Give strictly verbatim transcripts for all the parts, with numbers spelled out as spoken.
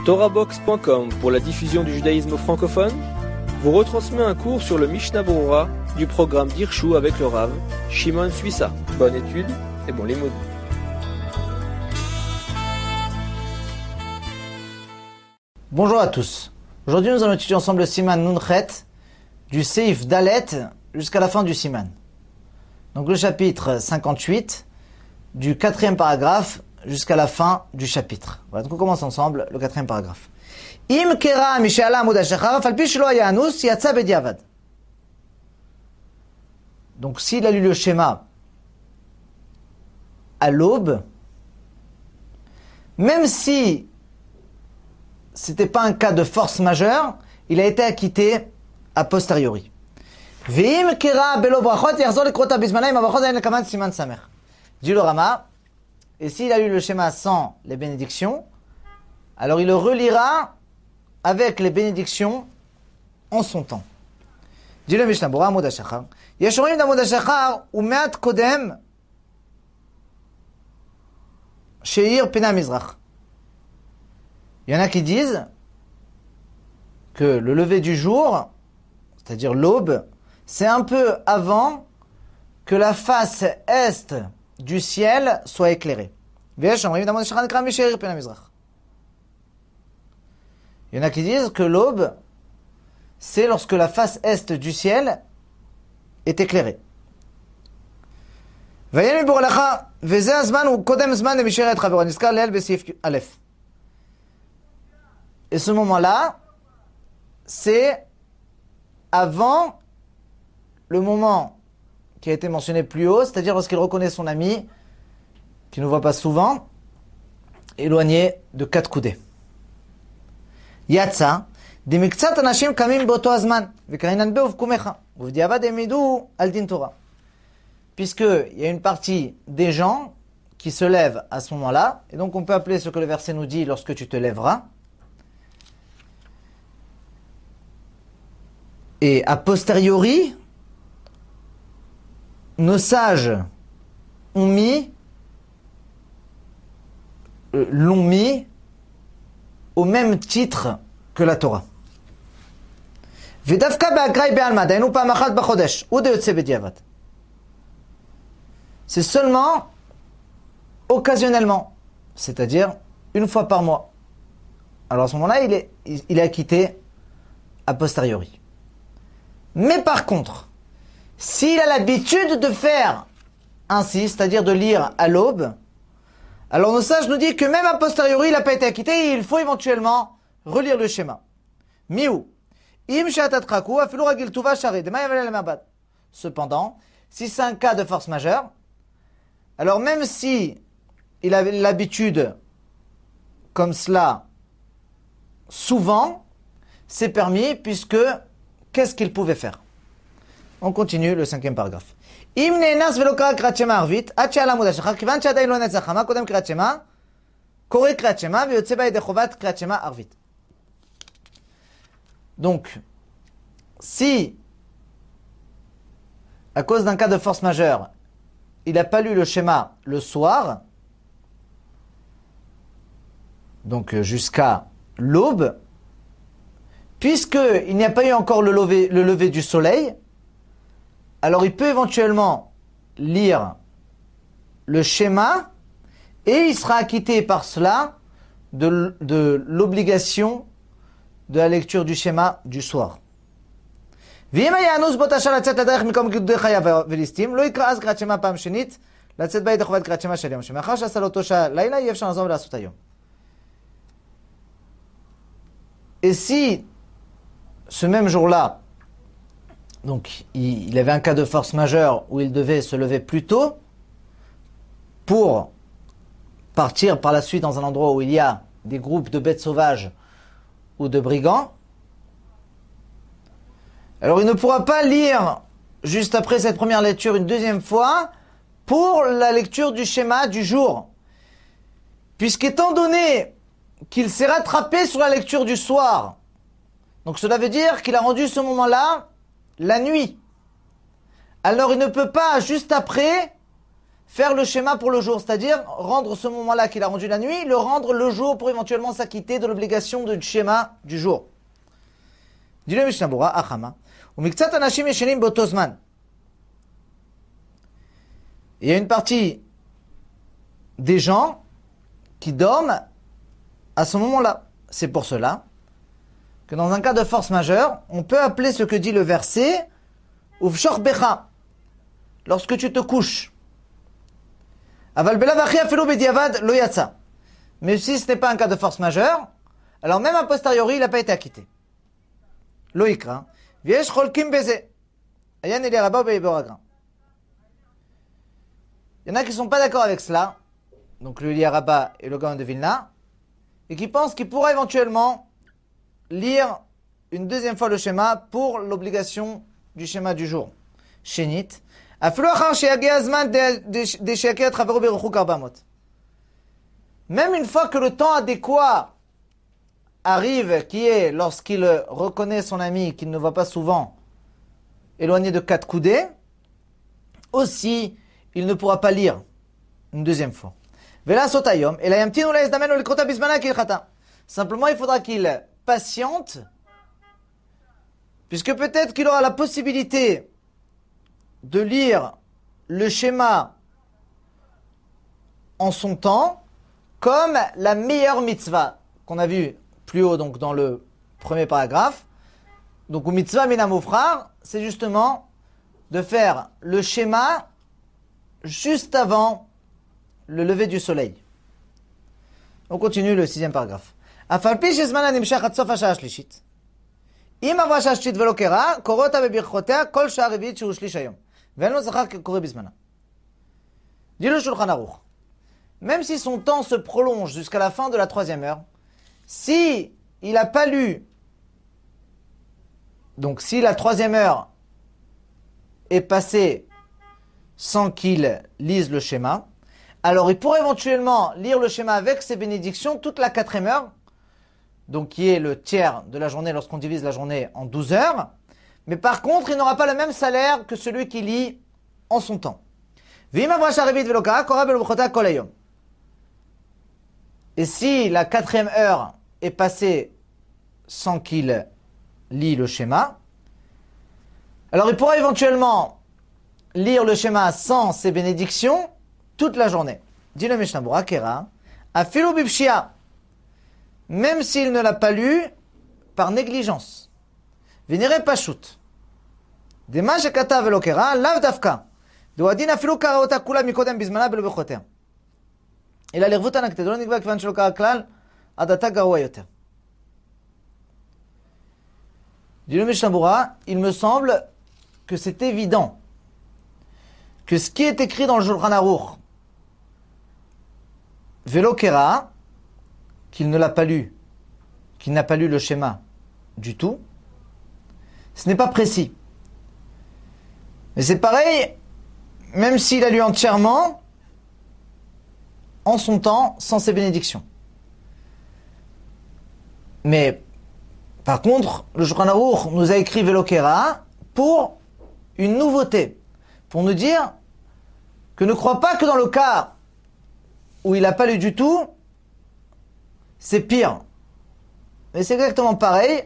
Torahbox point com pour la diffusion du judaïsme francophone vous retransmet un cours sur le Mishnah Berurah du programme d'Hirshu avec le Rav Shimon Suissa. Bonne étude et bon limoud. Bonjour à tous. Aujourd'hui, nous allons étudier ensemble le Siman Nunchet du Seif Dalet jusqu'à la fin du Siman. Donc le chapitre cinquante-huit du quatrième paragraphe jusqu'à la fin du chapitre. Voilà, donc on commence ensemble le quatrième paragraphe. Im kera mishala amud hashachar falpi shelo haya anus yatsa bediavad. Donc s'il a lu le schéma à l'aube, même si c'était pas un cas de force majeure, il a été acquitté a posteriori. Ve'im kera belo brachot yarzor lekrota bizmanaim abrachot zayin lekaman siman samer. Dit le Rama, et s'il a lu le schéma sans les bénédictions, alors il le relira avec les bénédictions en son temps. Dit le Mishnah Berurah Amud HaShachar. Yeshorim d'Amud HaShachar ou me'at kodem she'ir pena mizrach. Il y en a qui disent que le lever du jour, c'est-à-dire l'aube, c'est un peu avant que la face est du ciel soit éclairée. Il y en a qui disent que l'aube, c'est lorsque la face est du ciel est éclairée. Et ce moment-là, c'est avant le moment qui a été mentionné plus haut, c'est-à-dire lorsqu'il reconnaît son ami, qui ne voit pas souvent, éloigné de quatre coudées. Yatsa, demiktsat anashim kamim boto azman, vekarinan be uvkumecha, uvdiavad emidu al din Torah. Puisque il y a une partie des gens qui se lèvent à ce moment-là, et donc on peut appeler ce que le verset nous dit lorsque tu te lèveras. Et a posteriori, nos sages ont mis, euh, l'ont mis au même titre que la Torah. C'est seulement occasionnellement, c'est-à-dire une fois par mois. Alors à ce moment-là, il est, il est acquitté a posteriori. Mais par contre, s'il a l'habitude de faire ainsi, c'est-à-dire de lire à l'aube, alors nos sages nous disent que même a posteriori, il n'a pas été acquitté et il faut éventuellement relire le schéma. Miou. Cependant, si c'est un cas de force majeure, alors même si il avait l'habitude comme cela souvent, c'est permis puisque qu'est-ce qu'il pouvait faire? On continue le cinquième paragraphe. Donc, si, à cause d'un cas de force majeure, il n'a pas lu le schéma le soir, donc jusqu'à l'aube, puisqu'il n'y a pas eu encore le lever, le lever du soleil, alors il peut éventuellement lire le schéma et il sera acquitté par cela de, de l'obligation de la lecture du schéma du soir. Et si ce même jour-là, donc il, il avait un cas de force majeure où il devait se lever plus tôt pour partir par la suite dans un endroit où il y a des groupes de bêtes sauvages ou de brigands, alors il ne pourra pas lire juste après cette première lecture une deuxième fois pour la lecture du schéma du jour. Puisqu'étant donné qu'il s'est rattrapé sur la lecture du soir, donc cela veut dire qu'il a rendu ce moment-là la nuit. Alors il ne peut pas juste après faire le schéma pour le jour, c'est-à-dire rendre ce moment-là qu'il a rendu la nuit, le rendre le jour pour éventuellement s'acquitter de l'obligation du schéma du jour. Dit le Mishnah Berurah, Achama, ou miktsat anashim yeshenim beoto zman. Il y a une partie des gens qui dorment à ce moment-là. C'est pour cela que dans un cas de force majeure, on peut appeler ce que dit le verset Uvshor becha, lorsque tu te couches. Aval belavachi afilo bediavad lo yatsa. Mais si ce n'est pas un cas de force majeure, alors même a posteriori, il n'a pas été acquitté. Lo ikra, viesh cholkim beze. Ayan eli rabba beiboragra. Il y en a qui ne sont pas d'accord avec cela, donc le Liaraba et le Gaon de Vilna, et qui pensent qu'il pourra éventuellement lire une deuxième fois le schéma pour l'obligation du schéma du jour. Shenit. Même une fois que le temps adéquat arrive, qui est lorsqu'il reconnaît son ami qu'il ne voit pas souvent, éloigné de quatre coudées, aussi il ne pourra pas lire une deuxième fois. Simplement, il faudra qu'il patiente, puisque peut-être qu'il aura la possibilité de lire le schéma en son temps, comme la meilleure mitzvah qu'on a vu plus haut, donc dans le premier paragraphe. Donc, au mitzvah minamofrar, c'est justement de faire le schéma juste avant le lever du soleil. On continue le sixième paragraphe. Afalpi shezmana nimshach ad sof hashעה השלישית. אם עברה השעה השלישית ולא קרא, קורא אותה בברכותיה כל שעה רביעית שהוא שליש היום. ואין לו זכר כקורא בזמנה. Dit le Shulchan Aruch. Même si son temps se prolonge jusqu'à la fin de la troisième heure, si il n'a pas lu, donc si la troisième heure est passée sans qu'il lise le schéma, alors il pourrait éventuellement lire le schéma avec ses bénédictions toute la quatrième heure, donc qui est le tiers de la journée lorsqu'on divise la journée en douze heures, mais par contre il n'aura pas le même salaire que celui qui lit en son temps. Et si la quatrième heure est passée sans qu'il lit le schéma, alors il pourra éventuellement lire le schéma sans ses bénédictions toute la journée. Dit le Mishnah Berurah, Kera, afilu bipshia, même s'il ne l'a pas lu par négligence. Vénéré pashut. Dema shekatav velo kera, lav dafka. Doadin afilu karaota kula mikodem bizmana belo bechoter. Il a l'irvut anakte, dolo nikva kvan shelo kara klal, adata garua yoter. Dit le Mishnah Berurah, il me semble que c'est évident que ce qui est écrit dans le Shulchan Aruch, Velo Kera, qu'il ne l'a pas lu, qu'il n'a pas lu le schéma du tout, ce n'est pas précis. Mais c'est pareil, même s'il a lu entièrement, en son temps, sans ses bénédictions. Mais, par contre, le Shulchan Aruch nous a écrit Velo Kera pour une nouveauté, pour nous dire que ne crois pas que dans le cas où il n'a pas lu du tout, c'est pire. Mais c'est exactement pareil.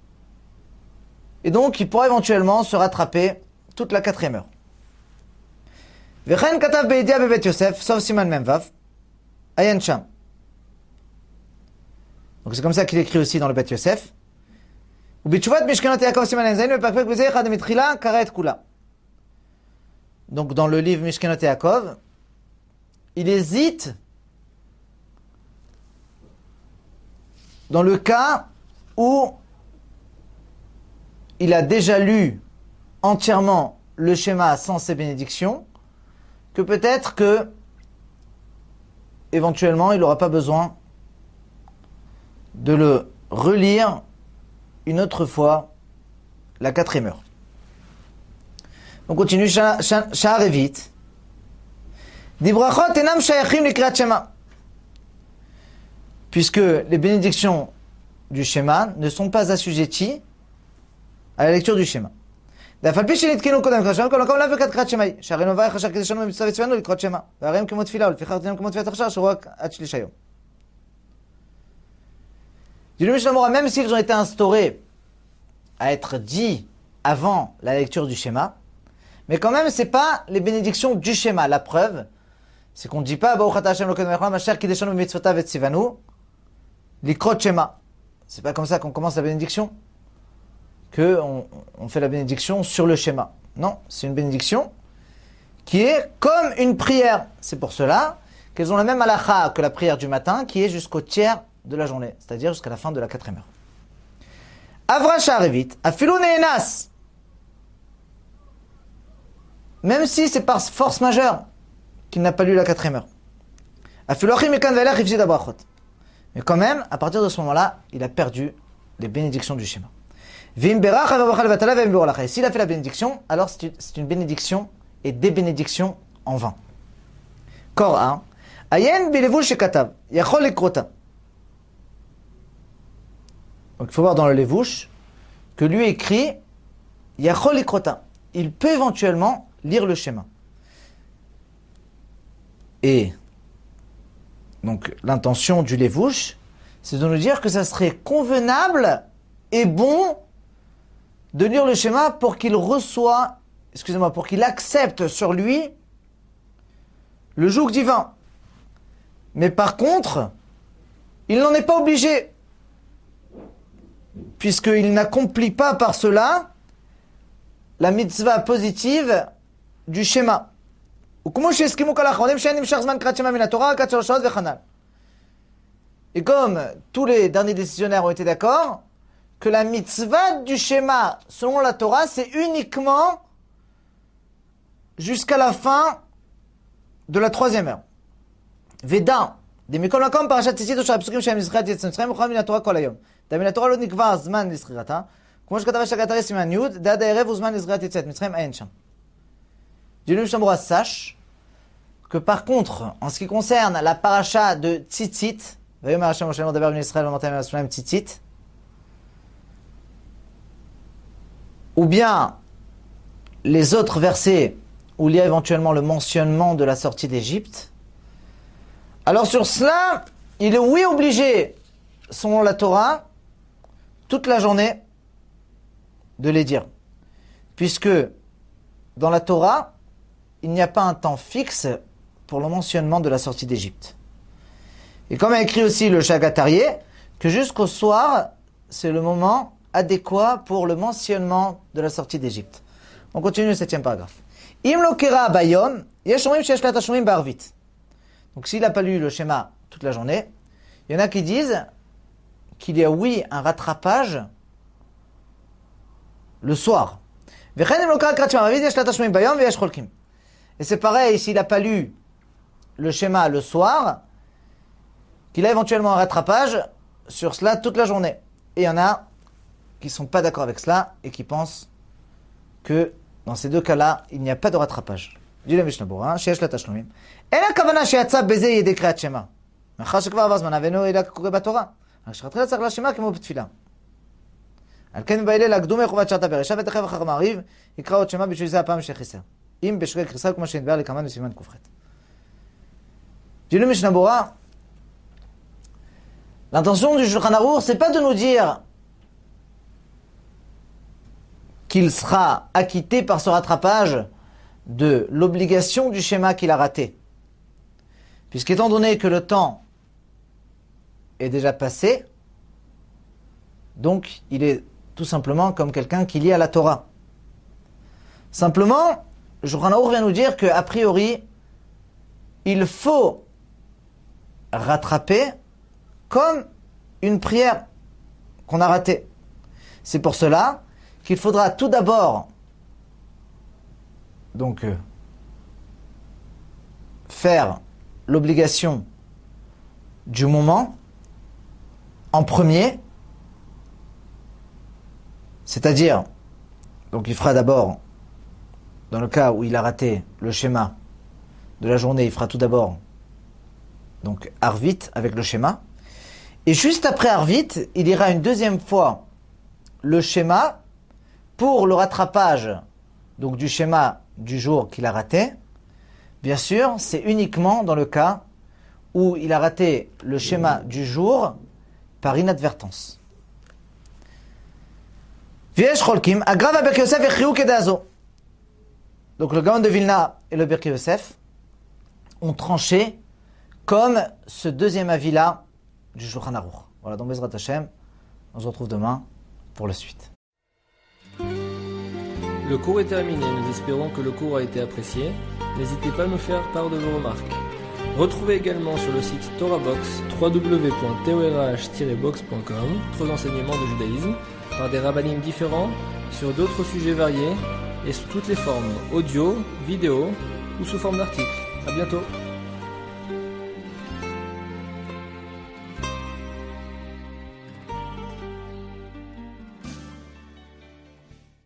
Et donc, il pourra éventuellement se rattraper toute la quatrième heure. Vechen katav beidia bebet Yosef, sauf siman memvav, ayen sham. Donc c'est comme ça qu'il écrit aussi dans le Bet Yosef. Ubitchuvat mishkanot Yaakov siman enzayin, vepakpek bezeh echad mitrila karet kula. Donc dans le livre Mishkenot Yaakov, il hésite dans le cas où il a déjà lu entièrement le schéma sans ses bénédictions, que peut-être que éventuellement il n'aura pas besoin de le relire une autre fois la quatrième heure. On continue, Sha'ar Revit. Dibrachot enam shayachim likrat shema. Puisque les bénédictions du schéma ne sont pas assujetties à la lecture du schéma. ואף על פי שנתקנו קודם לקראת שמע, כל מקום לאו ברכת קריאת שמאי, שהרי נובע חשב קידשנו במצווה וצווינו לקרוא שמע, והרי הם כמו תפילה, ולפיכך דינם כמו תפילת עכשר, שהוא רק עד שליש היום. Du Mishnah, même s'ils ont été instaurés à être dits avant la lecture du schéma, mais quand même, c'est pas les bénédictions du schéma. La preuve, c'est qu'on ne dit pas Baruch Ata Hashem Elokeinu melech haolam asher kideshanu b'mitzvotav v'tzivanu likrot shema. C'est pas comme ça qu'on commence la bénédiction, que on, on fait la bénédiction sur le schéma. Non, c'est une bénédiction qui est comme une prière. C'est pour cela qu'elles ont la même halakha que la prière du matin, qui est jusqu'au tiers de la journée, c'est-à-dire jusqu'à la fin de la quatrième heure. Avra Sha'arevit, afilu ne'enas. Même si c'est par force majeure qu'il n'a pas lu la quatrième heure. Afilu achim mekan ve'elach ifsid habrachot. Mais quand même, à partir de ce moment-là, il a perdu les bénédictions du schéma. V'im berach ha'vabracha levatala ve'im be'olacha. Et s'il a fait la bénédiction, alors c'est une, c'est une bénédiction et des bénédictions en vain. Kor un. Ayen bilevush shekatav. Yachol likrota. Donc il faut voir dans le Levouche que lui écrit Yachol likrota. Il peut éventuellement lire le schéma. Et donc l'intention du Levouche, c'est de nous dire que ça serait convenable et bon de lire le schéma pour qu'il reçoit, excusez-moi, pour qu'il accepte sur lui le joug divin. Mais par contre, il n'en est pas obligé, puisqu'il n'accomplit pas par cela la mitzvah positive du schéma. Et comme tous les derniers décisionnaires ont été d'accord, que la mitzvah du schéma, selon la Torah, c'est uniquement jusqu'à la fin de la troisième heure. Veda, des mikol makom parashat tzitzit ou shalapsukim shem nizchat yetz mitzrayim ucham min haTorah kol hayom. Da min haTorah lo nikva zman lizchirata, כמו שכתב השגת סימן י' דד הערב הוא זמן לזריעת יציאת מצרים, אין שם. Dieu nous chambre sache que par contre, en ce qui concerne la paracha de Tzitzit, ויאמר השם משה לאמור דבר בני ישראל ואמרתם אל השמיים Tzitzit, ou bien les autres versets où il y a éventuellement le mentionnement de la sortie d'Égypte, alors sur cela, il est oui obligé, selon la Torah, toute la journée, de les dire. Puisque dans la Torah, il n'y a pas un temps fixe pour le mentionnement de la sortie d'Égypte. Et comme a écrit aussi le Shagatarié, que jusqu'au soir, c'est le moment adéquat pour le mentionnement de la sortie d'Égypte. On continue le septième paragraphe. Im lo kera bayom, yesh omrim sheyesh la tashlumin ba'arvit. Donc s'il n'a pas lu le schéma toute la journée, il y en a qui disent qu'il y a oui un rattrapage le soir. Et c'est pareil s'il n'a pas lu le schéma le soir, qu'il a éventuellement un rattrapage sur cela toute la journée. Et il y en a qui ne sont pas d'accord avec cela et qui pensent que dans ces deux cas-là, il n'y a pas de rattrapage. Dit le Mishnah Berurah, sheyesh la tashlumim. En הכוונה שיצא בזה ידי קריאת שמע. מאחר שכבר עבר זמן, ואינו אלא קורא בתורה. רק שתחילה צריך לשמע כמו בתפילה. על כן בהלל הקדומי חובת שעת הבר, ישב ותכף אחר מעריב, יקרא עוד שמע בשביל זה הפעם שחסר. אם בשרי קריסה כמו שנדבר לקמן בסימן ק"ח. Dit le Mishnah Berurah, l'intention du Shulchan Arour, c'est pas de nous dire qu'il sera acquitté par ce rattrapage de l'obligation du schéma qu'il a raté. Puisqu'étant donné que le temps est déjà passé, donc il est tout simplement comme quelqu'un qui lit à la Torah. Simplement, Shulchan Arour vient nous dire qu'a priori, il faut rattraper comme une prière qu'on a ratée. C'est pour cela qu'il faudra tout d'abord donc euh, faire l'obligation du moment en premier, c'est-à-dire, donc il fera d'abord, dans le cas où il a raté le schéma de la journée, il fera tout d'abord donc Arvit avec le schéma, et juste après Arvit, il ira une deuxième fois le schéma pour le rattrapage donc du schéma du jour qu'il a raté, bien sûr, c'est uniquement dans le cas où il a raté le schéma du jour par inadvertance. V'yesh cholkim, agrav ha-Birkei Yosef echriu kedazo. Donc le Gaon de Vilna et le Birkei Yosef ont tranché comme ce deuxième avis-là du Shulchan Aruch. Voilà, donc Bezrat Hashem, on se retrouve demain pour la suite. Le cours est terminé, nous espérons que le cours a été apprécié. N'hésitez pas à nous faire part de vos remarques. Retrouvez également sur le site TorahBox w w w point torah tiret box point com d'autres enseignements de judaïsme par des rabbinim différents sur d'autres sujets variés et sous toutes les formes audio, vidéo ou sous forme d'articles. À bientôt.